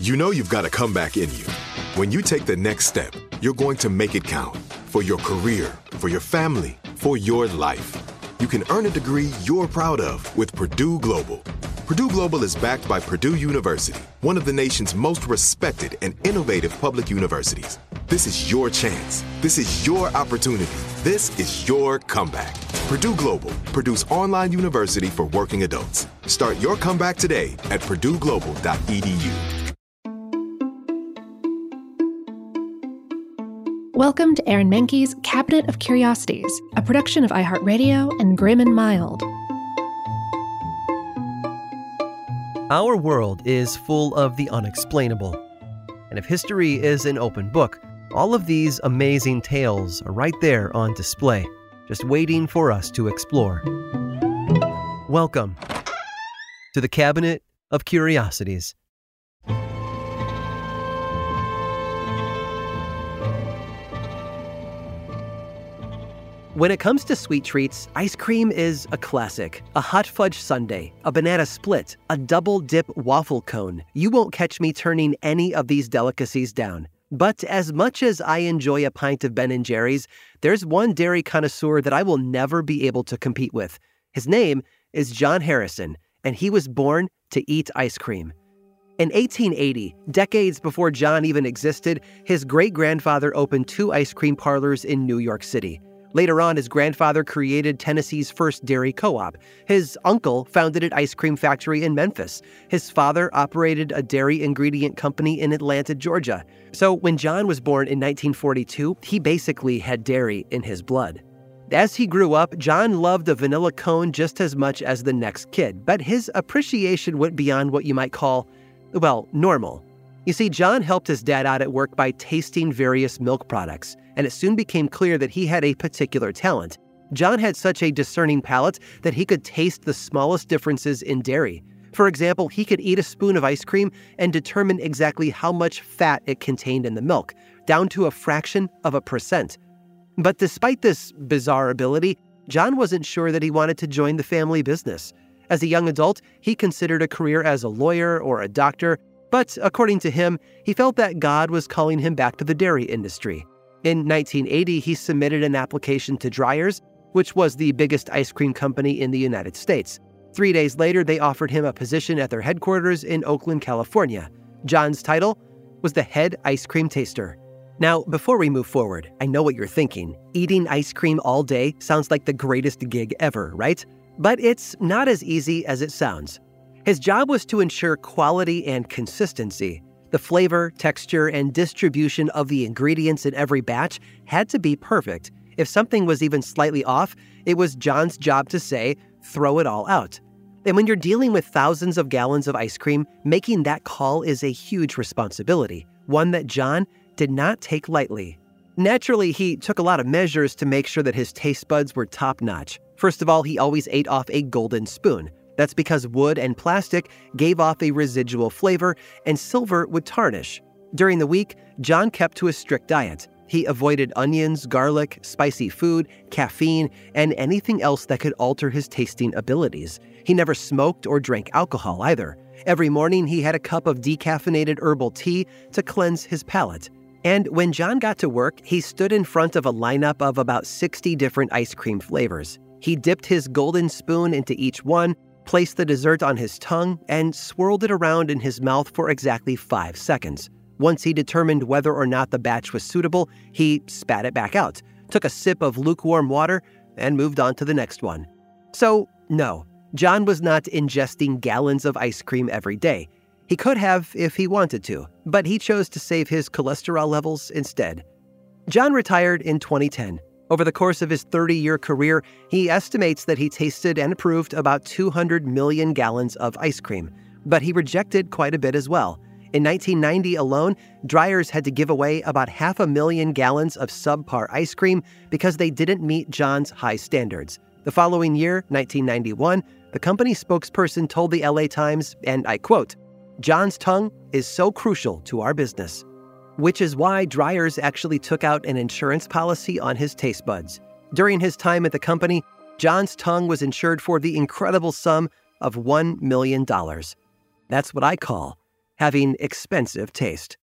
You know you've got a comeback in you. When you take the next step, you're going to make it count. For your career, for your family, for your life. You can earn a degree you're proud of with Purdue Global. Purdue Global is backed by Purdue University, one of the nation's most respected and innovative public universities. This is your chance. This is your opportunity. This is your comeback. Purdue Global, Purdue's online university for working adults. Start your comeback today at purdueglobal.edu. Welcome to Aaron Mahnke's Cabinet of Curiosities, a production of iHeartRadio and Grim and Mild. Our world is full of the unexplainable. And if history is an open book, all of these amazing tales are right there on display, just waiting for us to explore. Welcome to the Cabinet of Curiosities. When it comes to sweet treats, ice cream is a classic. A hot fudge sundae, a banana split, a double dip waffle cone. You won't catch me turning any of these delicacies down. But as much as I enjoy a pint of Ben & Jerry's, there's one dairy connoisseur that I will never be able to compete with. His name is John Harrison, and he was born to eat ice cream. In 1880, decades before John even existed, his great-grandfather opened 2 ice cream parlors in New York City. Later on, his grandfather created Tennessee's first dairy co-op. His uncle founded an ice cream factory in Memphis. His father operated a dairy ingredient company in Atlanta, Georgia. So when John was born in 1942, he basically had dairy in his blood. As he grew up, John loved a vanilla cone just as much as the next kid, but his appreciation went beyond what you might call, well, normal. You see, John helped his dad out at work by tasting various milk products, and it soon became clear that he had a particular talent. John had such a discerning palate that he could taste the smallest differences in dairy. For example, he could eat a spoon of ice cream and determine exactly how much fat it contained in the milk, down to a fraction of a percent. But despite this bizarre ability, John wasn't sure that he wanted to join the family business. As a young adult, he considered a career as a lawyer or a doctor, but according to him, he felt that God was calling him back to the dairy industry. In 1980, he submitted an application to Dreyer's, which was the biggest ice cream company in the United States. 3 days later, they offered him a position at their headquarters in Oakland, California. John's title was the head ice cream taster. Now, before we move forward, I know what you're thinking. Eating ice cream all day sounds like the greatest gig ever, right? But it's not as easy as it sounds. His job was to ensure quality and consistency. The flavor, texture, and distribution of the ingredients in every batch had to be perfect. If something was even slightly off, it was John's job to say, throw it all out. And when you're dealing with thousands of gallons of ice cream, making that call is a huge responsibility, one that John did not take lightly. Naturally, he took a lot of measures to make sure that his taste buds were top-notch. First of all, he always ate off a golden spoon. That's because wood and plastic gave off a residual flavor, and silver would tarnish. During the week, John kept to a strict diet. He avoided onions, garlic, spicy food, caffeine, and anything else that could alter his tasting abilities. He never smoked or drank alcohol either. Every morning, he had a cup of decaffeinated herbal tea to cleanse his palate. And when John got to work, he stood in front of a lineup of about 60 different ice cream flavors. He dipped his golden spoon into each one, placed the dessert on his tongue, and swirled it around in his mouth for exactly 5 seconds. Once he determined whether or not the batch was suitable, he spat it back out, took a sip of lukewarm water, and moved on to the next one. So, no, John was not ingesting gallons of ice cream every day. He could have if he wanted to, but he chose to save his cholesterol levels instead. John retired in 2010. Over the course of his 30-year career, he estimates that he tasted and approved about 200 million gallons of ice cream, but he rejected quite a bit as well. In 1990 alone, Dreyer's had to give away about 500,000 gallons of subpar ice cream because they didn't meet John's high standards. The following year, 1991, the company spokesperson told the LA Times, and I quote, "John's tongue is so crucial to our business." Which is why Dreyer's actually took out an insurance policy on his taste buds. During his time at the company, John's tongue was insured for the incredible sum of $1 million. That's what I call having expensive taste.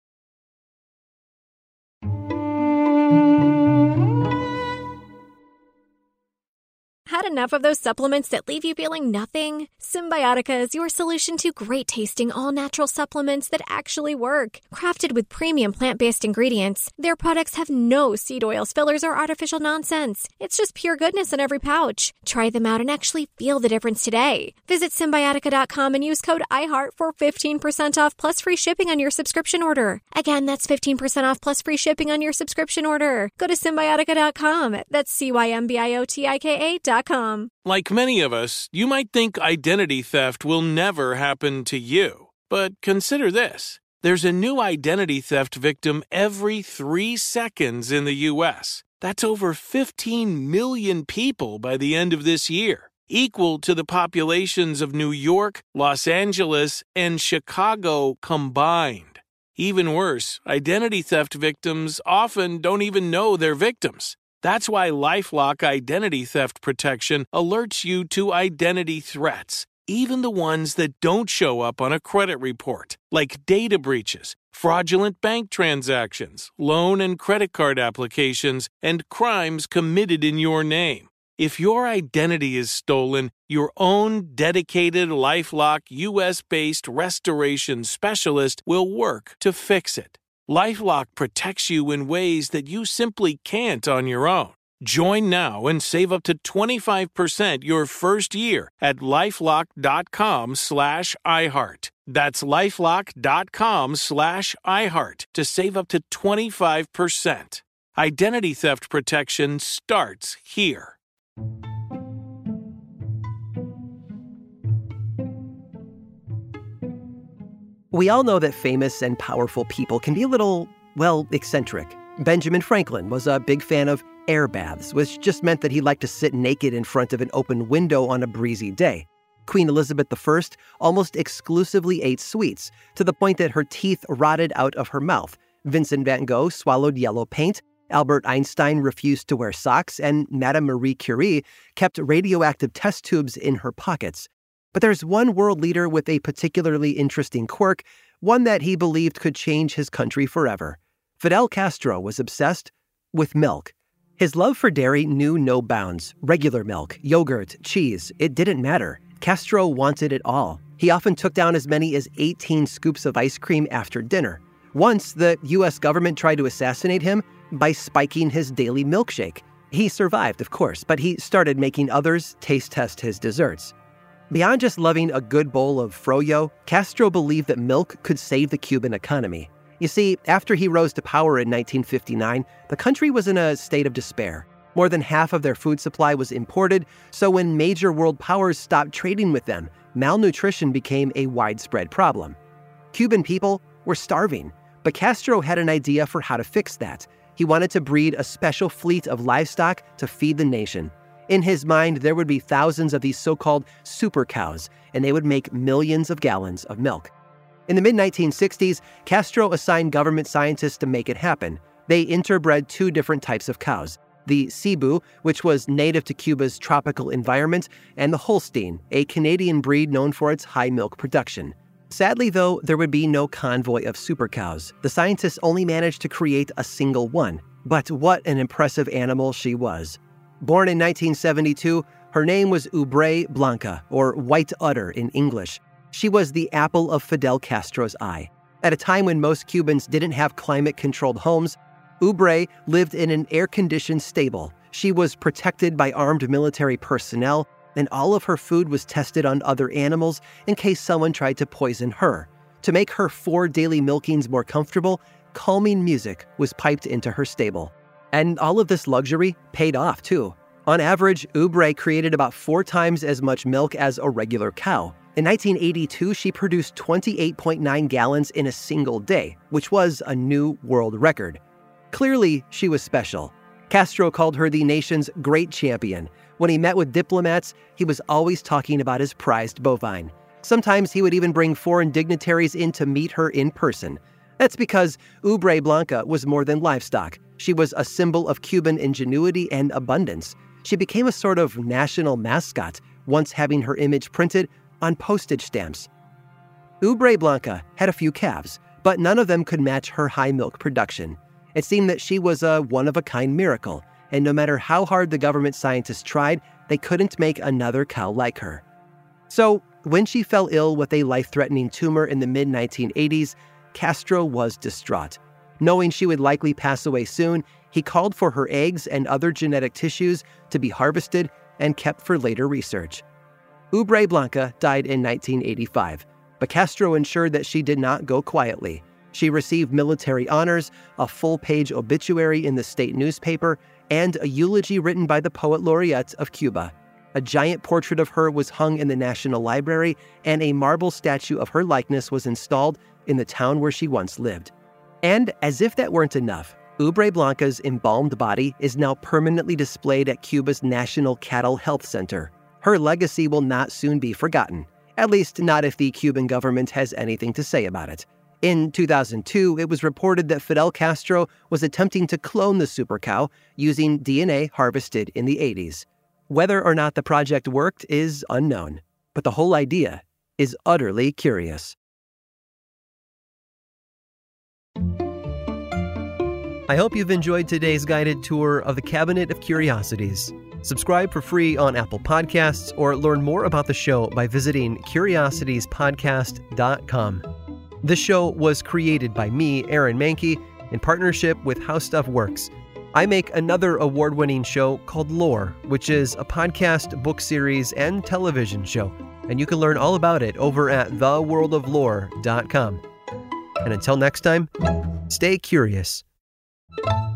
Had enough of those supplements that leave you feeling nothing? Symbiotica is your solution to great-tasting, all-natural supplements that actually work. Crafted with premium plant-based ingredients, their products have no seed oils, fillers, or artificial nonsense. It's just pure goodness in every pouch. Try them out and actually feel the difference today. Visit Symbiotica.com and use code IHEART for 15% off plus free shipping on your subscription order. Again, that's 15% off plus free shipping on your subscription order. Go to Symbiotica.com. That's CYMBIOTIKA.com. Like many of us, you might think identity theft will never happen to you. But consider this. There's a new identity theft victim every 3 seconds in the U.S. That's over 15 million people by the end of this year, equal to the populations of New York, Los Angeles, and Chicago combined. Even worse, identity theft victims often don't even know they're victims. That's why LifeLock Identity Theft Protection alerts you to identity threats, even the ones that don't show up on a credit report, like data breaches, fraudulent bank transactions, loan and credit card applications, and crimes committed in your name. If your identity is stolen, your own dedicated LifeLock US-based restoration specialist will work to fix it. LifeLock protects you in ways that you simply can't on your own. Join now and save up to 25% your first year at LifeLock.com/iHeart. That's LifeLock.com/iHeart to save up to 25%. Identity theft protection starts here. We all know that famous and powerful people can be a little, eccentric. Benjamin Franklin was a big fan of air baths, which just meant that he liked to sit naked in front of an open window on a breezy day. Queen Elizabeth I almost exclusively ate sweets, to the point that her teeth rotted out of her mouth. Vincent van Gogh swallowed yellow paint, Albert Einstein refused to wear socks, and Madame Marie Curie kept radioactive test tubes in her pockets. But there's one world leader with a particularly interesting quirk, one that he believed could change his country forever. Fidel Castro was obsessed with milk. His love for dairy knew no bounds. Regular milk, yogurt, cheese, it didn't matter. Castro wanted it all. He often took down as many as 18 scoops of ice cream after dinner. Once, the U.S. government tried to assassinate him by spiking his daily milkshake. He survived, of course, but he started making others taste test his desserts. Beyond just loving a good bowl of froyo, Castro believed that milk could save the Cuban economy. You see, after he rose to power in 1959, the country was in a state of despair. More than half of their food supply was imported, so when major world powers stopped trading with them, malnutrition became a widespread problem. Cuban people were starving, but Castro had an idea for how to fix that. He wanted to breed a special fleet of livestock to feed the nation. In his mind, there would be thousands of these so-called super cows, and they would make millions of gallons of milk. In the mid-1960s, Castro assigned government scientists to make it happen. They interbred 2 different types of cows, the Cebu, which was native to Cuba's tropical environment, and the Holstein, a Canadian breed known for its high milk production. Sadly, though, there would be no convoy of super cows. The scientists only managed to create a single one. But what an impressive animal she was. Born in 1972, her name was Ubre Blanca, or White Udder in English. She was the apple of Fidel Castro's eye. At a time when most Cubans didn't have climate-controlled homes, Ubre lived in an air-conditioned stable. She was protected by armed military personnel, and all of her food was tested on other animals in case someone tried to poison her. To make her 4 daily milkings more comfortable, calming music was piped into her stable. And all of this luxury paid off, too. On average, Ubre created about 4 times as much milk as a regular cow. In 1982, she produced 28.9 gallons in a single day, which was a new world record. Clearly, she was special. Castro called her the nation's great champion. When he met with diplomats, he was always talking about his prized bovine. Sometimes he would even bring foreign dignitaries in to meet her in person. That's because Ubre Blanca was more than livestock. She was a symbol of Cuban ingenuity and abundance. She became a sort of national mascot, once having her image printed on postage stamps. Ubre Blanca had a few calves, but none of them could match her high milk production. It seemed that she was a one-of-a-kind miracle, and no matter how hard the government scientists tried, they couldn't make another cow like her. So, when she fell ill with a life-threatening tumor in the mid-1980s, Castro was distraught. Knowing she would likely pass away soon, he called for her eggs and other genetic tissues to be harvested and kept for later research. Ubre Blanca died in 1985, but Castro ensured that she did not go quietly. She received military honors, a full-page obituary in the state newspaper, and a eulogy written by the poet laureate of Cuba. A giant portrait of her was hung in the National Library, and a marble statue of her likeness was installed in the town where she once lived. And as if that weren't enough, Ubre Blanca's embalmed body is now permanently displayed at Cuba's National Cattle Health Center. Her legacy will not soon be forgotten, at least not if the Cuban government has anything to say about it. In 2002, it was reported that Fidel Castro was attempting to clone the super cow using DNA harvested in the 80s. Whether or not the project worked is unknown, but the whole idea is utterly curious. I hope you've enjoyed today's guided tour of the Cabinet of Curiosities. Subscribe for free on Apple Podcasts or learn more about the show by visiting curiositiespodcast.com. This show was created by me, Aaron Mahnke, in partnership with How Stuff Works. I make another award-winning show called Lore, which is a podcast, book series, and television show, and you can learn all about it over at theworldoflore.com. And until next time, stay curious.